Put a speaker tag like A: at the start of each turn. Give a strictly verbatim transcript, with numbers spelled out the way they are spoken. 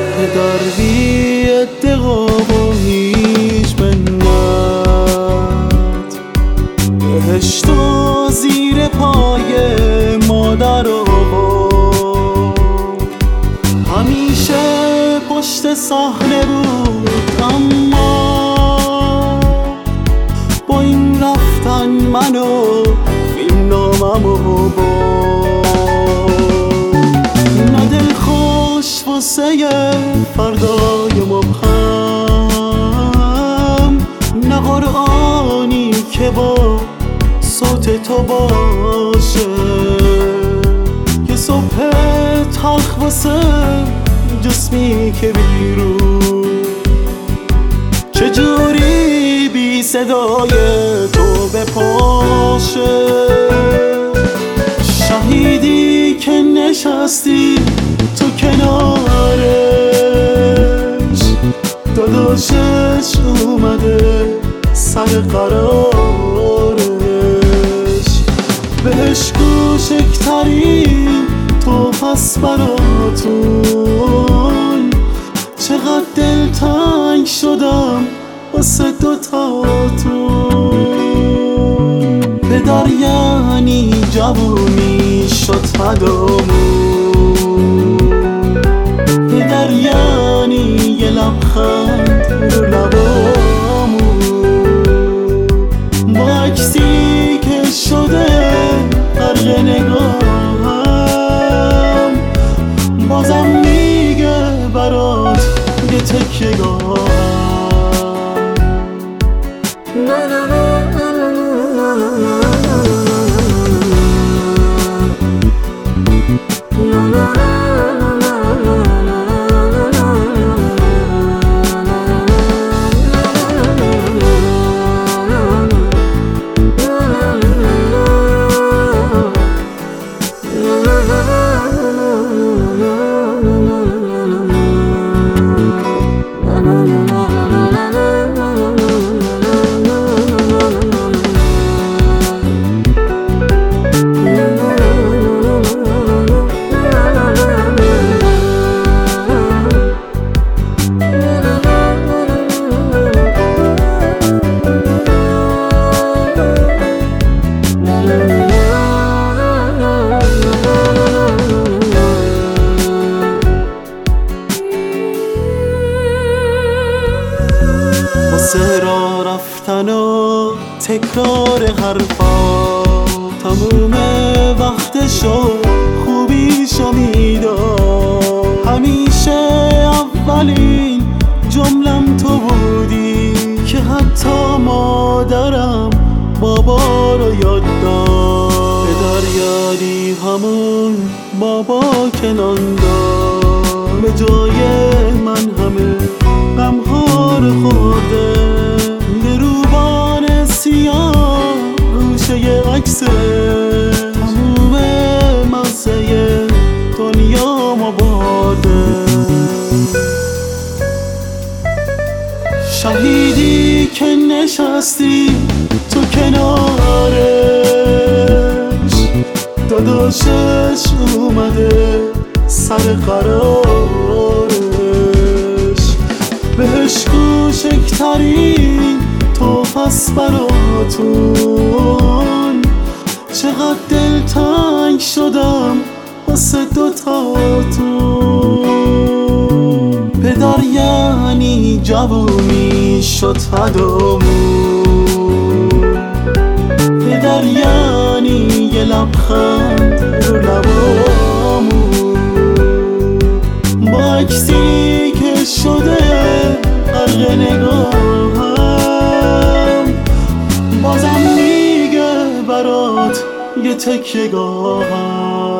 A: پدر بی ادعا و هیچ منت، بهشت و زیر پای مادر آورد. همیشه پشت صحنه بود اما با این رفتن منو فیلم ناممو برد. نه دلخوش واسه فردای مبهم، نه قرآنی که با صوت تو باشه، که صبح تلخ واسه جسمی که بیرون چجوری بی صدای تو بپاشه. شهیدی که نشستی تو کنارش، داداشش اومده سر قرارش، بهش کوچکترین تو پس براتون. چقدر دلتنگ شدم واسه دوتاتون. پدر یعنی جوونی شد فدامون، پدر یعنی یه لبخند رو لبامون، با عکسی که شده غرق نگاهم، بازم میگه برات یه تکیه گاهم. واسه رفتن و تکرار حرفا تموم وقتشو خوبیشو میداد. همیشه اولین جملم تو بودی که حتی مادرم بابا رو یاد داد. پدر یاری همون بابا که نان داد، به جای من همه غمها رو خورده. دروبان سیاه گوشه عکس تموم مزه دنیا ما برده. شهیدی که نشستی تو کنارش، داداشش اومده سر قرارش، بهش کوچکترین تو پس براتون. چقدر دلتنگ شدم واسه دوتاتون. پدر یعنی جوونی شد فدامون، پدر یعنی یه لبخند رو لبامون، با عکسی که شده غرق نگاهم، بازم میگه برات یه تکیه گاهم.